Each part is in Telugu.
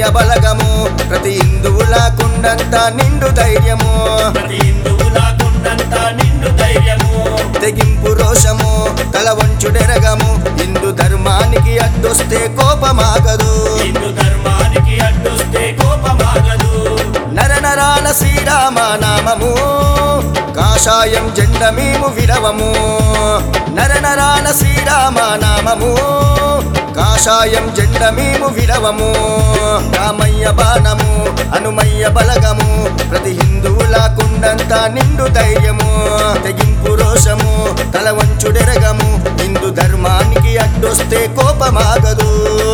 బలగము ప్రతి హిందువుల కుండంత నిండు ధైర్యము తెగింపు రోషము తల వంచుడెరగము హిందూ ధర్మానికి అడ్డొస్తే కోపమాగదు నరనరాల శ్రీరామ నామము కాషాయం జెండ మేము విరవము నరనరాల శ్రీరామ నామము కాషాయం జెండ మేము విరవము రామయ్య బాణము హనుమయ్య బలగము ప్రతి హిందువుల కుండంత నిండు ధైర్యము తెగింపు రోషము తల వంచుడెరగము హిందూ ధర్మానికి అడ్డొస్తే కోపమాగదు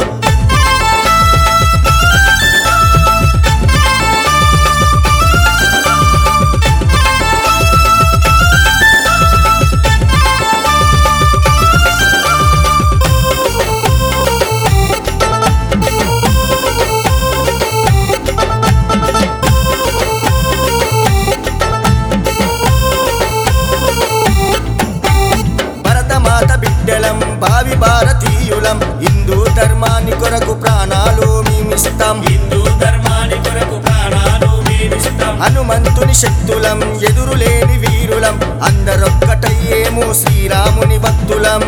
భావి భారతీయులం హిందూ ధర్మాన్ని కొరకు ప్రాణాలు మేమిస్తాం హనుమంతుని శక్తులం ఎదురులేని వీరులం అందరొక్కటయ్యేమో శ్రీరాముని భక్తులం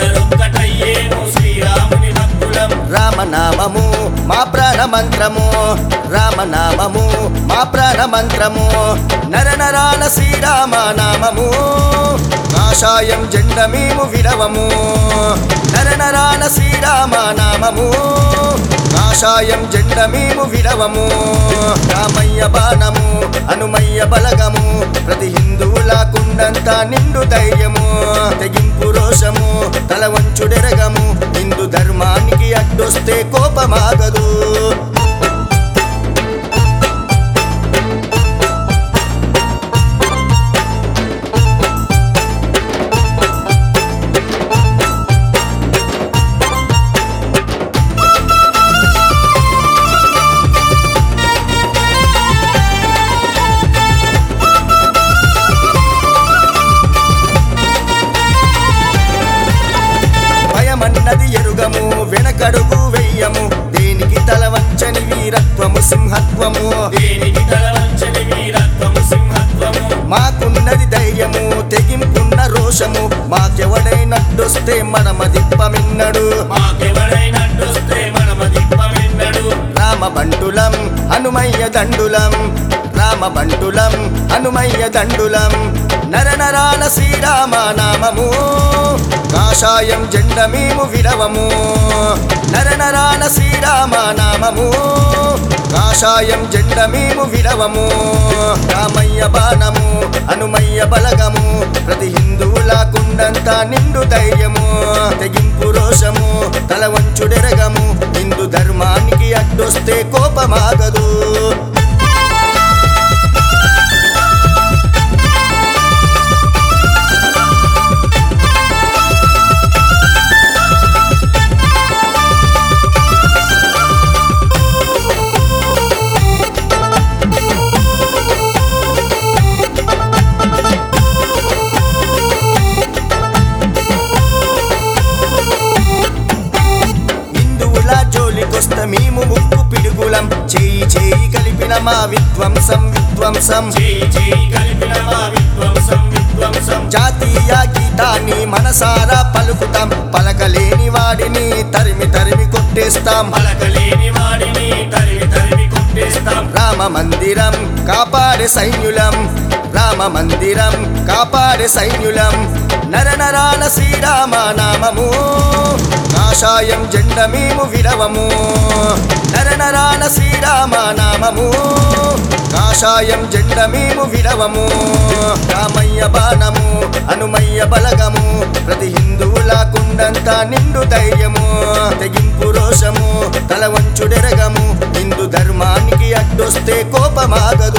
రామనామము మా ప్రాణ మంత్రము రామనామము మా ప్రాణ మంత్రము నరనరాల శ్రీరామ నామము కాషాయం జెండ మేము విరవము నరనరాల శ్రీరామ నామము కాషాయం జెండ మేము విరవము రామయ్య బాణము హనుమయ్య బలగము ప్రతి హిందువుల కుండంత నిండు ధైర్యము తెగింపు రోషము తల వంచుడెరగము హిందూ ధర్మానికి అడ్డొస్తే కోపమాగదు భయమన్నది ఎరుగము వెనకడుగు వెయ్యము దేనికి తల వంచని వీరత్వము సింహత్వము మాకున్నది ధైర్యము తెగింపున్న రోషము మాకెవడైనట్టొస్తే మనమదిప్పమిన్నడు రామబంటులం హనుమయ్య దండులం రామబంటులం హనుమయ్య దండులం నరనరాల శ్రీరామ నామము కాషాయం జెండ మేము విరవము నరనరాల శ్రీరామ నామము కాషాయం జెండ మేము విరవము రామయ్య బాణము హనుమయ్య బలగము ప్రతి హిందువుల కుండంత నిండు ధైర్యము తెగింపు రోషము తల వంచుడెరగము హిందూ ధర్మానికి అడ్డొస్తే కోపమాగదు మేము ముక్కు పిడుగులం చేయి చేయి కలిపిన మా విధ్వంసం జాతీయ గీతాన్ని మనసారా పలుకుతాం పలకలేని వాడిని తరిమి తరిమి కొట్టేస్తాం రామ మందిరం కాపాడే సైన్యులం రామ మందిరం కాపాడే సైన్యులం నరనరాల శ్రీరామ నామము కాషాయం జెండ మేము విరవము నరనరాల శ్రీరామ నామము కాషాయం జెండ మేము విరవము రామయ్య బాణము హనుమయ్య బలగము ప్రతి హిందువుల కుండంత నిండు ధైర్యము తెగింపు రోషము తల వంచుడెరగము హిందూ ధర్మానికి అడ్డొస్తే కోపమాగదు